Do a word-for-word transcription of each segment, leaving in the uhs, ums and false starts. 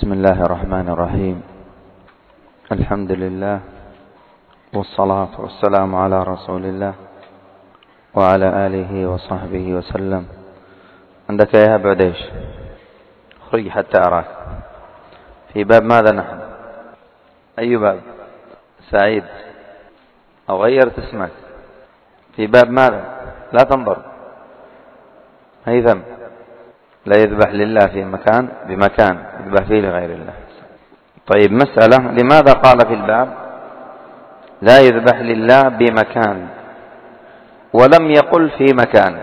بسم الله الرحمن الرحيم. الحمد لله والصلاة والسلام على رسول الله وعلى آله وصحبه وسلم. عندك يا بعديش خرج حتى أراك. في باب ماذا نحن؟ أي باب؟ سعيد أو غيرت اسمك؟ في باب ماذا؟ لا تنظر. هيثم لا يذبح لله في مكان بمكان يذبح فيه لغير الله. طيب مسألة، لماذا قال في الباب لا يذبح لله بمكان ولم يقل في مكان؟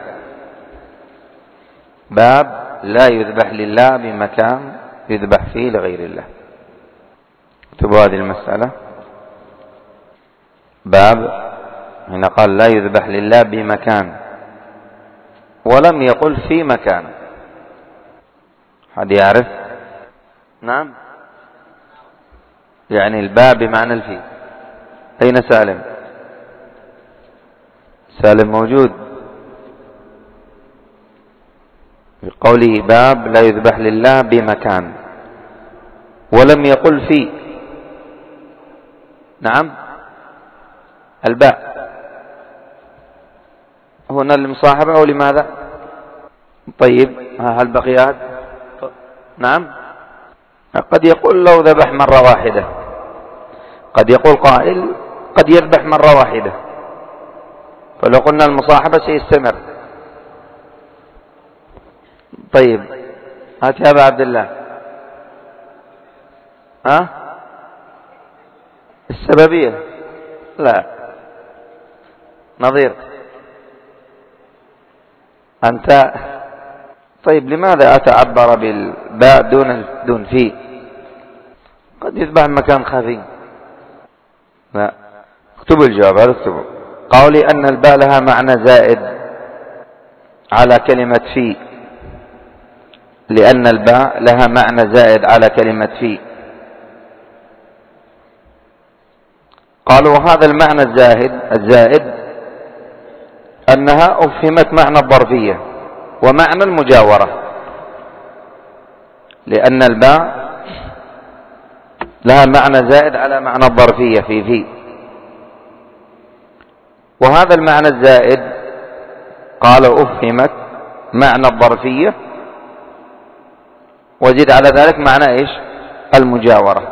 باب لا يذبح لله بمكان يذبح فيه لغير الله. اكتبوا هذه المسألة. باب هنا قال لا يذبح لله بمكان ولم يقل في مكان. حد يعرف؟ نعم، يعني الباب بمعنى الفي. أين سالم؟ سالم موجود. بقوله باب لا يذبح لله بمكان ولم يقل في. نعم، الباء هنا المصاحبة أو لماذا؟ طيب هل بقيات؟ نعم، قد يقول لو ذبح مرة واحدة، قد يقول قائل قد يذبح مرة واحدة، فلو قلنا المصاحبة سيستمر. طيب هات يا أبا عبد الله. ها؟ السببية؟ لا. نظير أنت. طيب لماذا أتعبر بالباء دون دون في؟ قد يذبح مكان خفي. لا، اكتبوا الجواب هذا، اكتبوا. قولي أن الباء لها معنى زائد على كلمة في، لأن الباء لها معنى زائد على كلمة في. قالوا هذا المعنى الزائد الزائد أنها أفهمت معنى الظرفية ومعنى المجاورة، لأن الباء لها معنى زائد على معنى الظرفية في في، وهذا المعنى الزائد قالوا أفهمت معنى الظرفية وزيد على ذلك معنى إيش؟ المجاورة.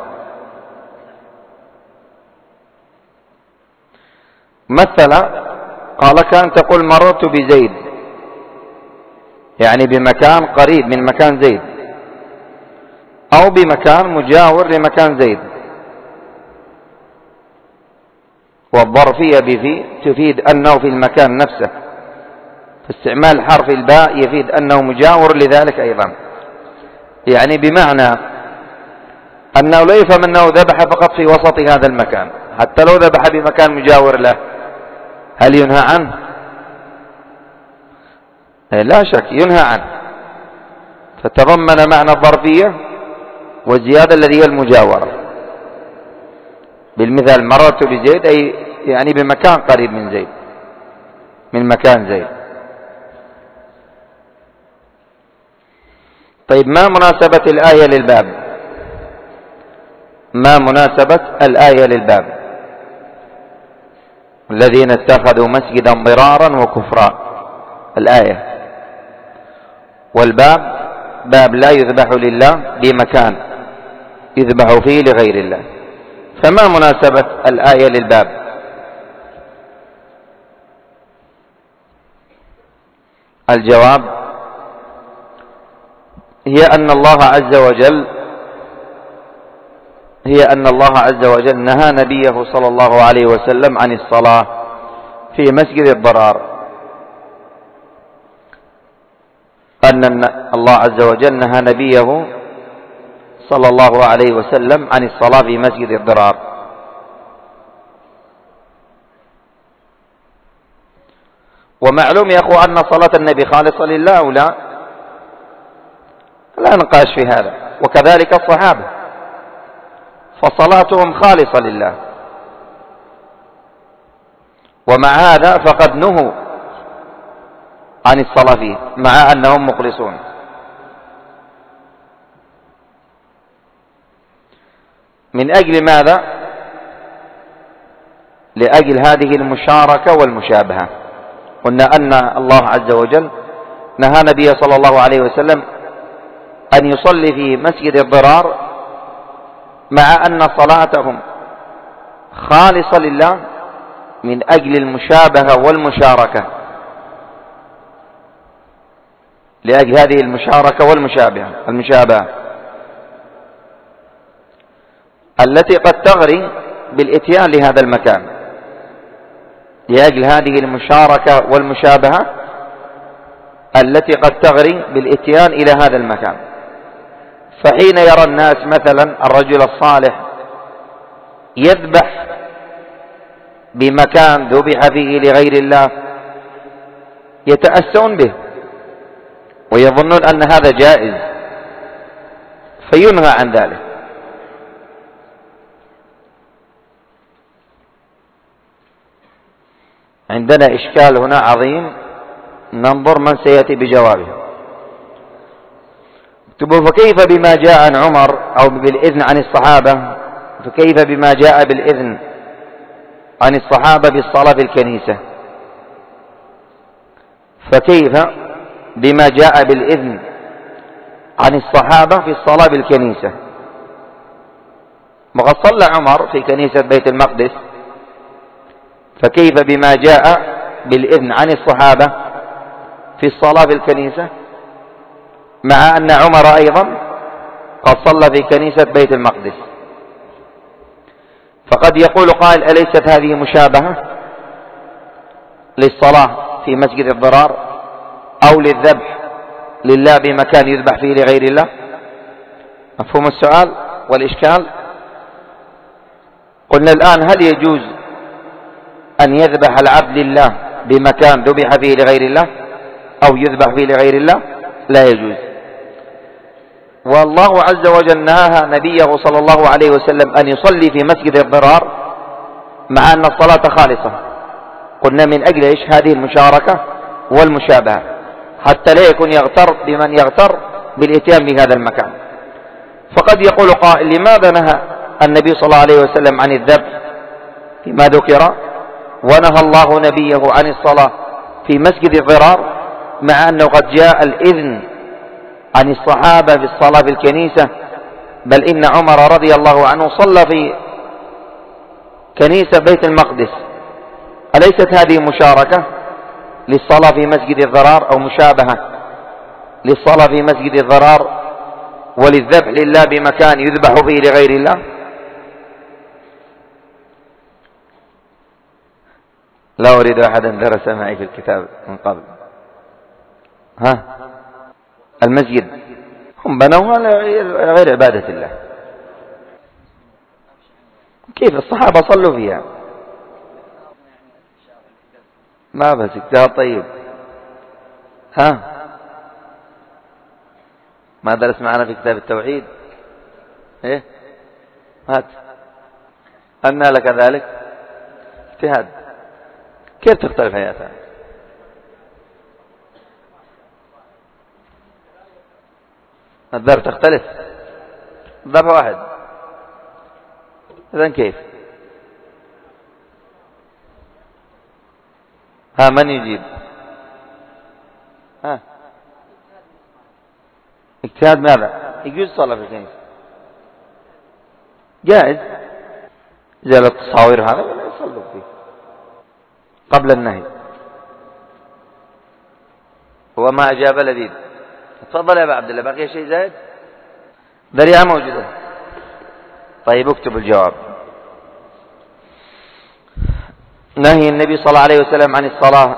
مثلا قال كان تقول مررت بزيد، يعني بمكان قريب من مكان زيد أو بمكان مجاور لمكان زيد. والظرفية بفي تفيد أنه في المكان نفسه، فاستعمال حرف الباء يفيد أنه مجاور لذلك أيضا، يعني بمعنى أنه لا يفهم أنه ذبح فقط في وسط هذا المكان، حتى لو ذبح بمكان مجاور له هل ينهى عنه؟ لا شك ينهى عنه. فتضمن معنى الظرفية والزيادة الذي هي المجاورة. بالمثال مررت بزيد أي يعني بمكان قريب من زيد، من مكان زيد. طيب ما مناسبة الآية للباب؟ ما مناسبة الآية للباب؟ الذين اتخذوا مسجدا ضرارا وكفرا، الآية. والباب باب لا يذبح لله بمكان يذبح فيه لغير الله، فما مناسبة الآية للباب؟ الجواب هي أن الله عز وجل هي أن الله عز وجل نهى نبيه صلى الله عليه وسلم عن الصلاة في مسجد الضرار، أن الله عز وجل نهى نبيه صلى الله عليه وسلم عن الصلاة في مسجد الضرار. ومعلوم يا أخو أن صلاة النبي خالصة لله أو لا؟ لا نقاش في هذا. وكذلك الصحابة فصلاتهم خالصة لله، ومع هذا فقد نهوا عن الصلاة فيه مع أنهم مخلصون. من أجل ماذا؟ لأجل هذه المشاركة والمشابهة. قلنا أن الله عز وجل نهى نبيه صلى الله عليه وسلم أن يصلي في مسجد الضرار مع أن صلاتهم خالصة لله من أجل المشابهة والمشاركة، لأجل هذه المشاركة والمشابهة المشابهة التي قد تغري بالإتيان لهذا المكان، لأجل هذه المشاركة والمشابهة التي قد تغري بالإتيان إلى هذا المكان. فحين يرى الناس مثلا الرجل الصالح يذبح بمكان ذبح فيه لغير الله يتأسون به ويظنون أن هذا جائز فينهى عن ذلك. عندنا إشكال هنا عظيم، ننظر من سيأتي بجوابه. اكتبوا: فكيف بما جاء عن عمر أو بالإذن عن الصحابة فكيف بما جاء بالإذن عن الصحابة بالصلاة في الكنيسة؟ فكيف بما جاء بالإذن عن الصحابة في الصلاة بالكنيسة؟ وقد صلى عمر في كنيسة بيت المقدس، فكيف بما جاء بالإذن عن الصحابة في الصلاة بالكنيسة مع أن عمر أيضا قد صلى في كنيسة بيت المقدس؟ فقد يقول قائل: أليست هذه مشابهة للصلاة في مسجد الضرار أو للذبح لله بمكان يذبح فيه لغير الله؟ مفهوم السؤال والإشكال؟ قلنا الآن: هل يجوز أن يذبح العبد لله بمكان ذبح فيه لغير الله أو يذبح فيه لغير الله؟ لا يجوز. والله عز وجل نهى نبيه صلى الله عليه وسلم أن يصلي في مسجد الضرار مع أن الصلاة خالصة. قلنا من أجل إيش؟ هذه المشاركة والمشابهة، حتى لا يكون يغتر بمن يغتر بالإتيان بهذا المكان. فقد يقول قائل: لماذا نهى النبي صلى الله عليه وسلم عن الذبح فيما ذكر، ونهى الله نبيه عن الصلاة في مسجد الضرار مع أنه قد جاء الإذن عن الصحابة بالصلاة في الكنيسة؟ بل إن عمر رضي الله عنه صلى في كنيسة بيت المقدس. أليست هذه مشاركة للصلاة في مسجد الضرار أو مشابهة للصلاة في مسجد الضرار وللذبح لله بمكان يذبح فيه لغير الله؟ لا أريد أحدا درس معي في الكتاب من قبل. ها المسجد هم بنوها غير عبادة الله، كيف الصحابة صلوا فيها؟ ما بس اجتهاد. طيب ها ما درس معنا في كتاب التوحيد؟ ايه هات أن لك ذلك اجتهاد. كيف تختلف حياتها؟ الضرب تختلف، ضرب واحد. إذن كيف؟ ها من يجيب؟ ها اجتهاد ماذا؟ يجوز الصلاة في الكنيسة، جائز. زي التصاوير هذا ولا يصلوا فيه قبل النهي. وما أجاب لبيب. تفضل يا أبا عبد الله، بقي شيء زائد؟ ذريعة موجودة. طيب اكتب الجواب. نهي النبي صلى الله عليه وسلم عن الصلاة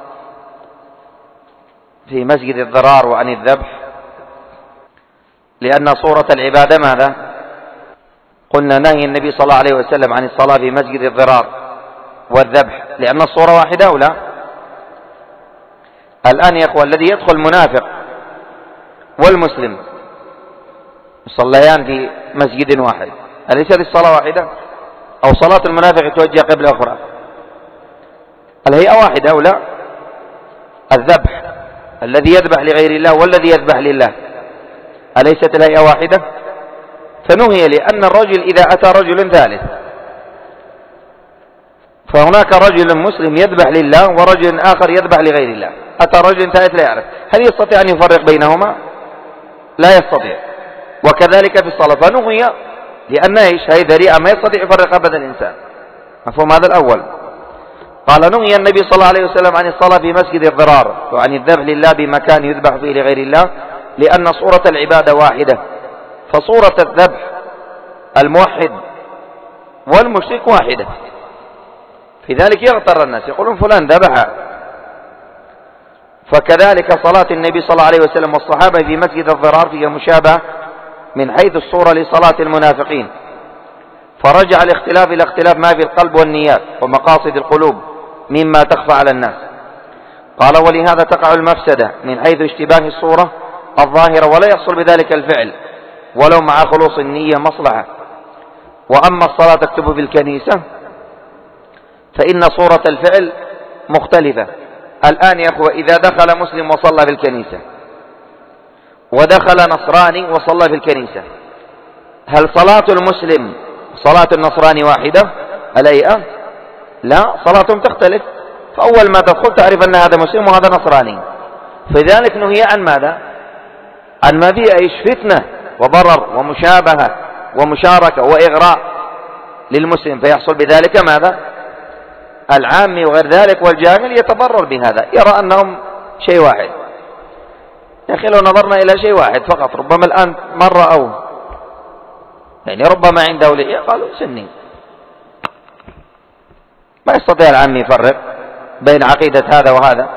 في مسجد الضرار وعن الذبح لأن صورة العبادة ماذا؟ قلنا نهي النبي صلى الله عليه وسلم عن الصلاة في مسجد الضرار والذبح لأن الصورة واحدة أو لا؟ الآن يا أخوة الذي يدخل منافق والمسلم يصليان في مسجد واحد، أليست الصلاة واحدة؟ أو صلاة المنافق يتوجه قبل أخرى؟ الهيئة واحدة أو لا؟ الذبح الذي يذبح لغير الله والذي يذبح لله، أليست الهيئة واحدة؟ فنهي لأن الرجل إذا أتى رجل ثالث، فهناك رجل مسلم يذبح لله ورجل آخر يذبح لغير الله، أتى رجل ثالث لا يعرف، هل يستطيع أن يفرق بينهما؟ لا يستطيع. وكذلك في الصلاة، فنهي لأن إيش؟ هي ذريعة ما يستطيع يفرق أبدا الإنسان. مفهوم هذا الأول؟ قال نهي النبي صلى الله عليه وسلم عن الصلاة في مسجد الضرار وعن الذبح لله بمكان يذبح فيه لغير الله، لأن صورة العبادة واحدة، فصورة الذبح الموحد والمشرك واحدة، في ذلك يغتر الناس يقولون فلان ذبح. فكذلك صلاة النبي صلى الله عليه وسلم والصحابة في مسجد الضرار فيها مشابهة من حيث الصورة لصلاة المنافقين، فرجع الاختلاف إلى اختلاف ما في القلب والنيات ومقاصد القلوب مما تخفى على الناس. قال ولهذا تقع المفسدة من حيث اشتباه الصورة الظاهرة، ولا يحصل بذلك الفعل ولو مع خلوص النية مصلحة. وأما الصلاة تكتب في الكنيسة فإن صورة الفعل مختلفة. الآن يا أخوة إذا دخل مسلم وصلى في الكنيسة ودخل نصراني وصلى في الكنيسة، هل صلاة المسلم صلاة النصراني واحدة الهيئة؟ لا، صلاتهم تختلف. فأول ما تدخل تعرف أن هذا مسلم وهذا نصراني. فذلك نهي عن ماذا؟ عن ما فيه ايش؟ فتنة وضرر ومشابهة ومشاركة وإغراء للمسلم، فيحصل بذلك ماذا؟ العامي وغير ذلك والجاهل يتضرر بهذا، يرى أنهم شيء واحد. يا أخي لو نظرنا إلى شيء واحد فقط، ربما الآن مرة أو يعني ربما عنده لحية قالوا سني، ما يستطيع العامي يفرق بين عقيدة هذا وهذا.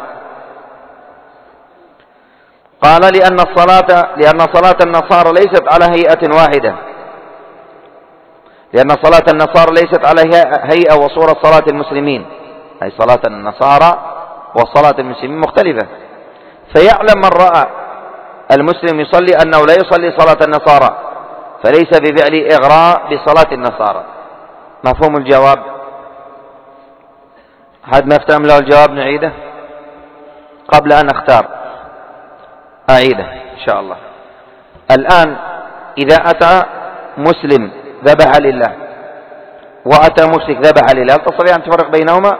قال لأن الصلاة لأن صلاة النصارى ليست على هيئة واحدة، لأن صلاة النصارى ليست على هيئة وصورة صلاة المسلمين، أي صلاة النصارى وصلاة المسلمين مختلفة. فيعلم من رأى المسلم يصلي أنه لا يصلي صلاة النصارى، فليس بفعل إغراء بصلاة النصارى. مفهوم الجواب؟ حد ما افتهم له الجواب نعيده قبل أن أختار، أعيده إن شاء الله. الآن إذا أتى مسلم ذبح لله وأتى مشرك ذبح لله، هل تستطيع أن تفرق بينهما؟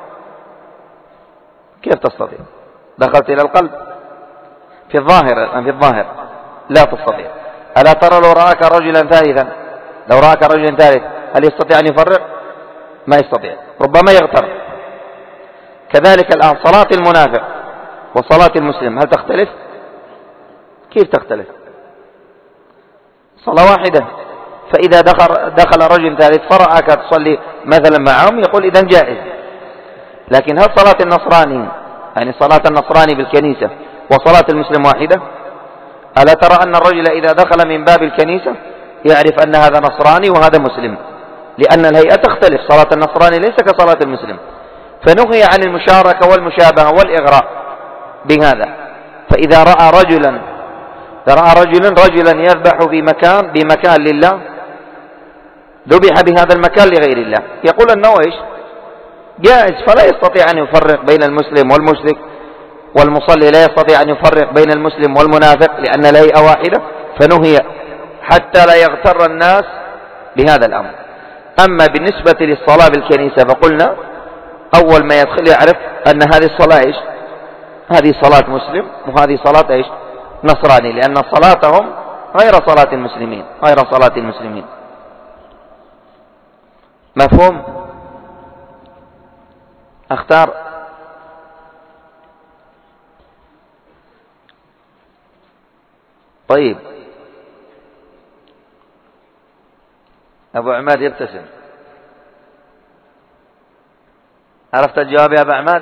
كيف تستطيع؟ دخلت إلى القلب في الظاهر، الآن في الظاهر لا تستطيع. ألا ترى لو رآك رجلا ثالثا، لو رآك رجلا ثالث هل يستطيع أن يفرق؟ ما يستطيع، ربما يغتر. كذلك الآن صلاة المنافق وصلاة المسلم هل تختلف؟ كيف تختلف؟ صلاة واحدة. فإذا دخل, دخل رجل ثالث فرأك تصلي مثلا معهم يقول إذن جائز. لكن هل صلاة النصراني يعني صلاة النصراني بالكنيسة وصلاة المسلم واحدة؟ ألا ترى أن الرجل إذا دخل من باب الكنيسة يعرف أن هذا نصراني وهذا مسلم، لأن الهيئة تختلف، صلاة النصراني ليس كصلاة المسلم. فنهي عن المشاركة والمشابهة والإغراء بهذا. فإذا رأى رجلا رأى رجلا رجلا يذبح في مكان بمكان لله، ذبح بهذا المكان لغير الله، يقول أنه إيش؟ جائز. فلا يستطيع أن يفرق بين المسلم والمشرك، والمصلي لا يستطيع أن يفرق بين المسلم والمنافق، لأن الهيئة واحدة. فنهي حتى لا يغتر الناس بهذا الأمر. أما بالنسبة للصلاة بالكنيسة فقلنا أول ما يدخل يعرف أن هذه الصلاة إيش؟ هذه صلاة مسلم وهذه صلاة إيش؟ نصراني، لأن صلاتهم غير صلاة المسلمين، غير صلاة المسلمين. مفهوم؟ أختار. طيب أبو عماد يبتسم. عرفت الجواب يا أبو عماد؟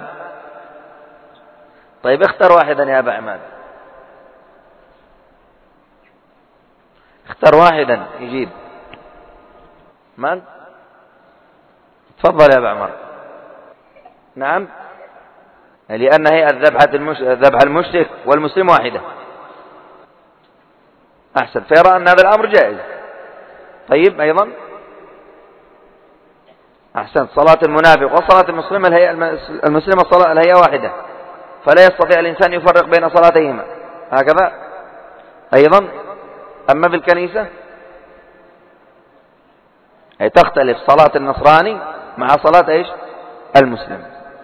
طيب اختر واحدا يا أبو عماد، اختر واحدا يجيب. من؟ تفضل يا أبو عمر. نعم، لأن هي ذبحة المش... ذبح المشرك والمسلم واحدة. أحسن، فيرى أن هذا الأمر جائز. طيب أيضا أحسن، صلاة المنافق وصلاة المسلم الهيئة المسلم الصلاة الهيئة واحدة، فلا يستطيع الإنسان يفرق بين صلاتيهما، هكذا. أيضا أما بالكنيسة أي تختلف صلاة النصراني مع صلاة إيش المسلم.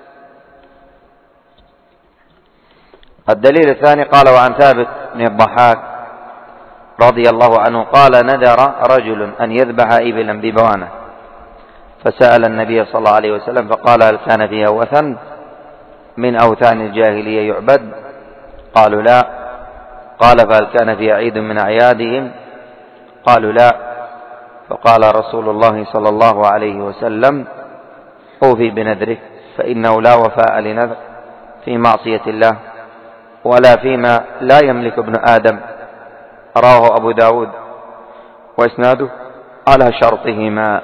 الدليل الثاني قال وعن ثابت بن الضحاك رضي الله عنه قال نذر رجل أن يذبح إبلا ببوانة فسأل النبي صلى الله عليه وسلم فقال هل كان فيها وثن من أوثان الجاهلية يعبد؟ قالوا لا. قال فهل كان فيها عيد من أعيادهم؟ قالوا لا. فقال رسول الله صلى الله عليه وسلم أوفي بنذره فإنه لا وفاء لنذر في معصية الله ولا فيما لا يملك ابن آدم. رواه أبو داود وإسناده على شرطهما.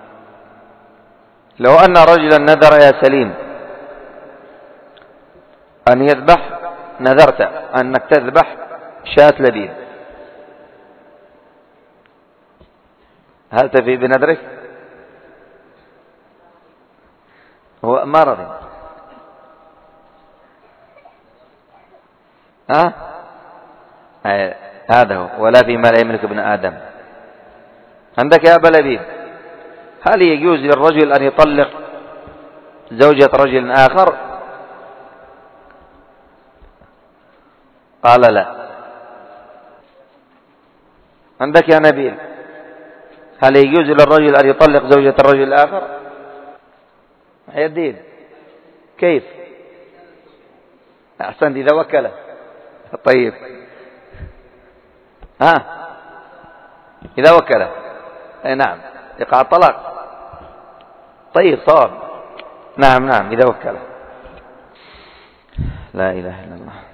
لو أن رجلا نذر يا سليم أن يذبح، نذرت أنك تذبح شاة لبيب، هل تفي بنذرك؟ هو ما رضي. ها أه؟ هذا هو ولا فيما لا يملك ابن آدم. عندك يا أبا لبيب، هل يجوز للرجل أن يطلق زوجة رجل آخر؟ قال لا. عندك يا نبيل، هل يجوز للرجل أن يطلق زوجة الرجل الآخر؟ يا الدين كيف؟ أحسنت إذا وكله. طيب ها إذا وكله أي نعم يقع الطلاق. طيب صار نعم نعم إذا وكله. لا إله إلا الله.